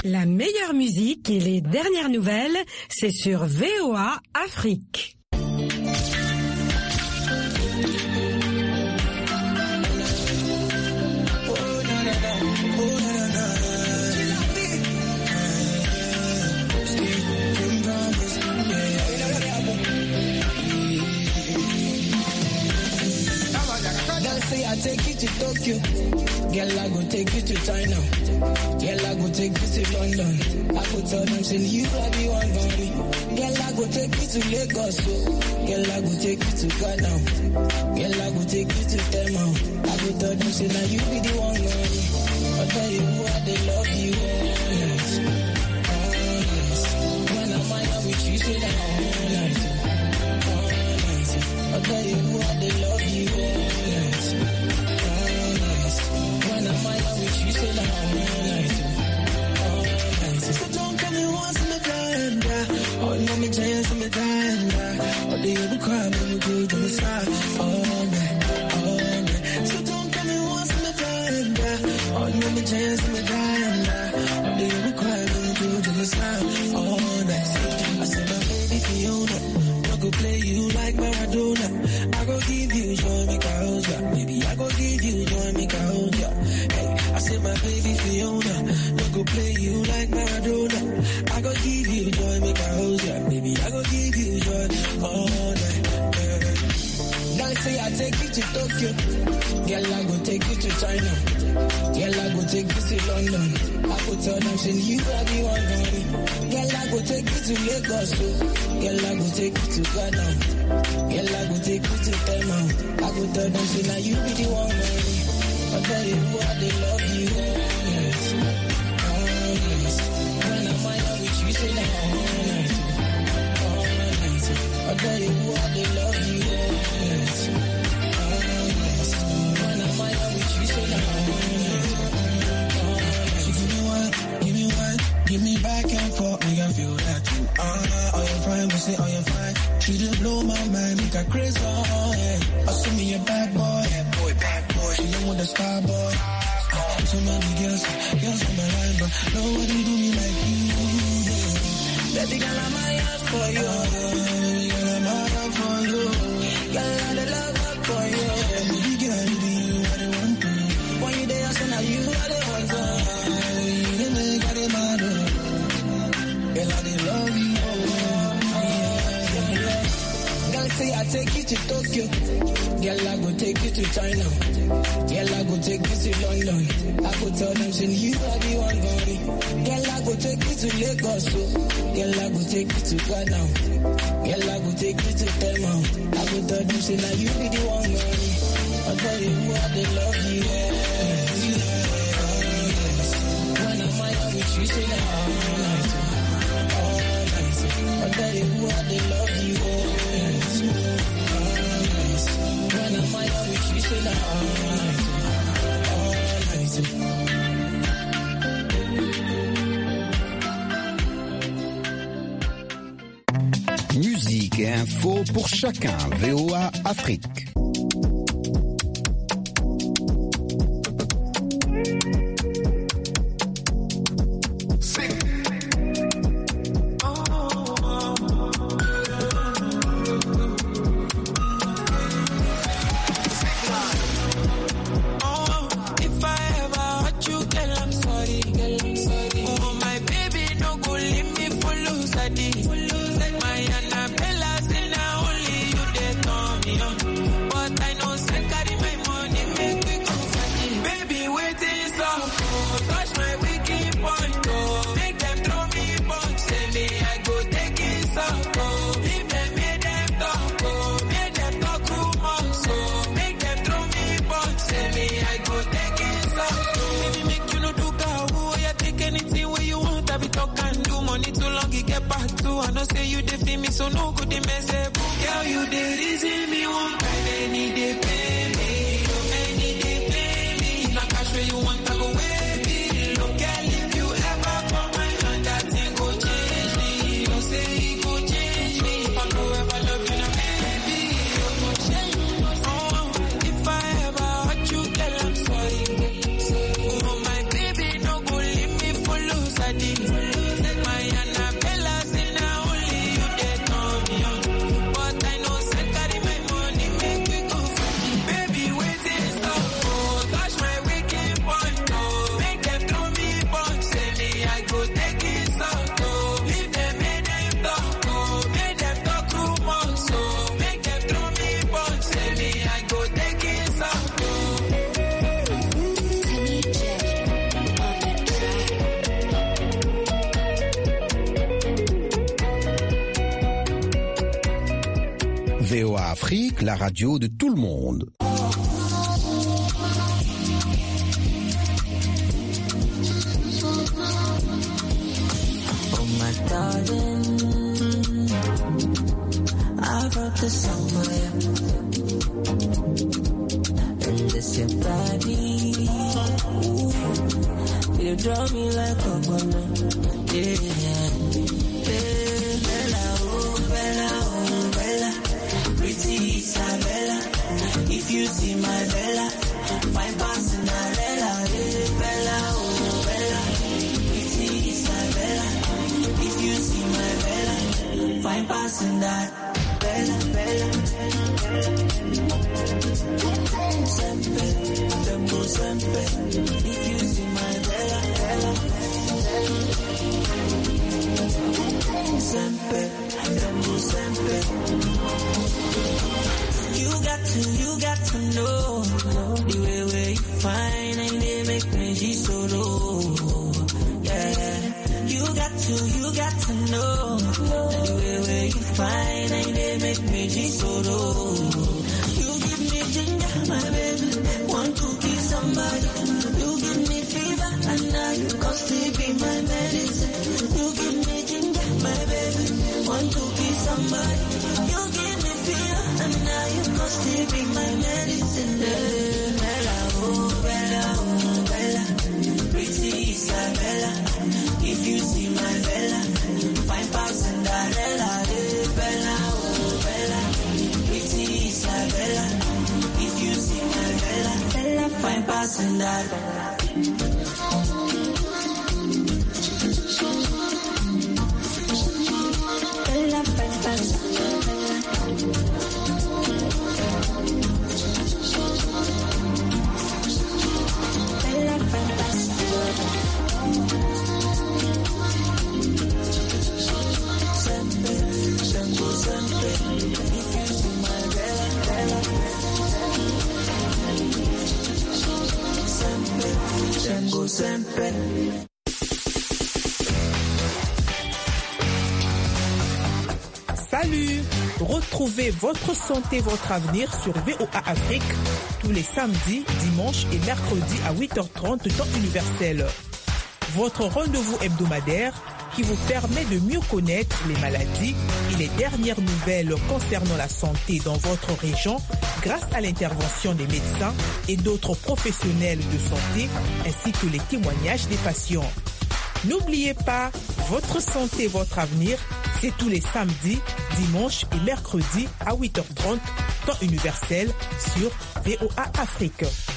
La meilleure musique et les dernières nouvelles, c'est sur VOA Afrique. I take you to Tokyo, girl I go take you to China, girl I go take you to London, I go tell them say you are the one for me, girl I go take you to Lagos, girl I go take you to Ghana, girl I go take you to Tema, I go tell them say now you be the one for me, I tell you who I they love you honest, honest, when I'm out with you say that honest, honest, I tell you who I they love you honest. When I'm out with you, say that all night. So don't come in once in the blind. Oh, no, me chance in the blind. Oh, they ever cry, but we do the side. All night. So don't come in once in the blind. Oh, no, me chance in the blind. Oh, they ever cry, but we do the side. All night. I said, my baby Fiona, I go play you like Maradona. I go give you joy, make I hold ya. Baby, I go give you joy, make I hold ya. I said my baby Fiona, no go play you like Maradona. I go give you joy, make I hold ya. Baby, I go give you joy all night. Girl, say I take you to Tokyo. Girl, I go take you to China. Girl, I go take you to London. I go tell them, say you are the one for me. Girl, I go take you to Lagos. Girl, I go take you to Ghana. Girl, I go take you to Tema. I go tell them, say now you be the one for me. I tell you who I they love you honest, honest. When I'm out with you, say that honest, honest. I tell you who I they love you honest, honest. When I'm out with you, say that honest, honest. So give me back and forth, make I feel that too. Oh, you're fine, but say, oh, you're fine. She did blow my mind, make her crazy, I see me a bad boy, bad boy. She know with the star boy. So many girls on my line, but nobody do me like you. Baby girl, I'm out for you. Girl, I'm out for you. Girl, I'm the love up for you. Baby girl, you are the one to. When you there, I say now you are the one to. You make me mad. Girl, I they love you. Girl, say I take you to Tokyo. Girl, I go take you to China. Girl, I go take you to London. I go tell them, say you are the one for me. Girl, I go take you to Lagos. Girl, I go take you to Ghana. Girl, I go take you to Tema. I go tell them, say now you be the one for me. I tell you who I they love you honest. When I'm out with you, say that all night. I tell you who I they love you honest. When I'm out with you, say that all night. Musique et info pour chacun. VOA Afrique. So no good they mess up. Girl, you the reason me want kind any day pay me. Any day pay me. If I cash where you want, I go way below. Girl, if you ever come my hand, that thing go change me. Don't say it go change me. If I know ever love you, now baby, you go change me. Oh, if I ever hurt you, girl, I'm sorry. Oh, my baby, no go leave me for lose. I did. Afrique, la radio de tout le monde. Oh my darling, I wrote this song for you. And this your body, you draw me like a banana. Yeah. Bella, oh Bella, pretty Isabella. If you see my Bella, fine Cinderella. Bella, oh Bella, pretty Isabella. If you see my Bella, fine passing that Bella. Sempre, tempo sempre. If you see my Bella, sempre, tempo sempre. You got to know the way where you find and they make me so low. Yeah, you got to know the way where you find and they make me so low. You give me ginger, my baby, want to kiss somebody. You give me fever and now you can still be my medicine. You give me ginger, my baby, want to kiss somebody. You give me fever and now you can still be my medicine. Bella, oh Bella, pretty Isabella. If you see my Bella, fine past Cinderella. Bella, oh Bella, pretty Isabella. If you see my Bella, fine past Cinderella. Bella, fine past Salut! Retrouvez votre santé, votre avenir sur VOA Afrique tous les samedis, dimanches et mercredis à 8h30 temps universel. Votre rendez-vous hebdomadaire qui vous permet de mieux connaître les maladies et les dernières nouvelles concernant la santé dans votre région grâce à l'intervention des médecins et d'autres professionnels de santé ainsi que les témoignages des patients. N'oubliez pas, votre santé, votre avenir, c'est tous les samedis, dimanches et mercredis à 8h30 temps universel sur VOA Afrique.